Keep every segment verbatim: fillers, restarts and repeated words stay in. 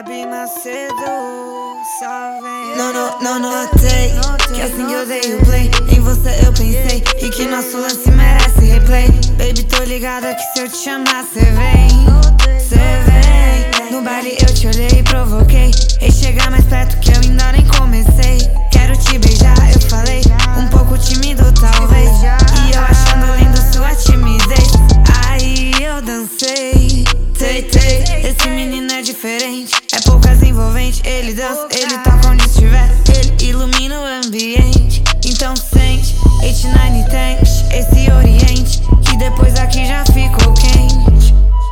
Baby Macedo, só vem. Não, não, não notei que assim que eu dei o play em você eu pensei e que nosso lance merece replay. Baby, tô ligada que se eu te chamar cê vem, cê vem. No baile eu te olhei e provoquei, e chegar mais perto que eu ainda nem comecei. Quero te beijar, eu falei, um pouco tímido talvez, e eu achando lindo sua timidez. Aí eu dancei, tei, tei. Esse menino é diferente, é poucas envolvente. Ele dança, ele toca onde estiver, ele ilumina o ambiente. Então sente, oitenta e nove tanks, esse oriente, que depois aqui já ficou quente.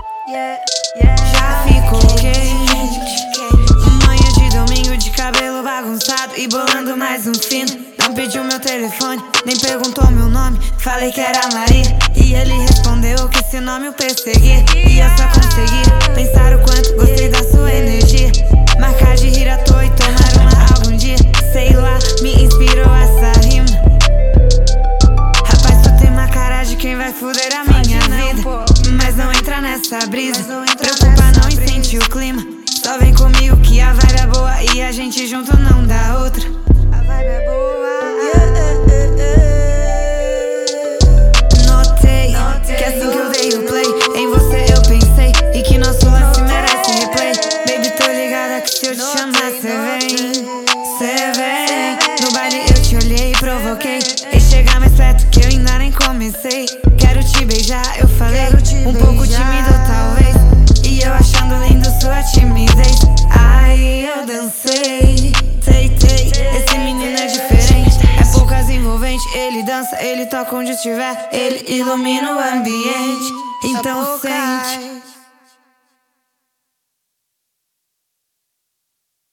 Já ficou quente. Manhã de domingo de cabelo bagunçado e bolando mais um fino. Não pediu meu telefone, nem perguntou meu nome. Falei que era Maria e ele respondeu que esse nome o perseguia. E eu só conseguia pensar o quanto gostei da sua energia. Marcar de rir à toa e tomar uma algum dia, sei lá, me inspirou essa rima. Rapaz, tu tem uma cara de quem vai foder a minha vida, mas não entra nessa brisa. Preocupa não e sente o clima. Só vem comigo que a vibe é boa e a gente junto não dá outra. A vibe é boa. Notei que assim que eu dei o play em você eu pensei e que nosso lance merece replay. Baby, tô ligada que se eu te chamar cê vem, cê vem. No baile eu te olhei e provoquei, e chegar mais perto que eu ainda nem comecei. Quero te beijar, eu falei, um pouco tímido talvez, e eu achando lindo sua timidez. Aí eu dancei, tei, tei. Esse menino é diferente, é poucas envolvente. Ele dança, ele toca onde estiver, ele ilumina o ambiente. Então sente.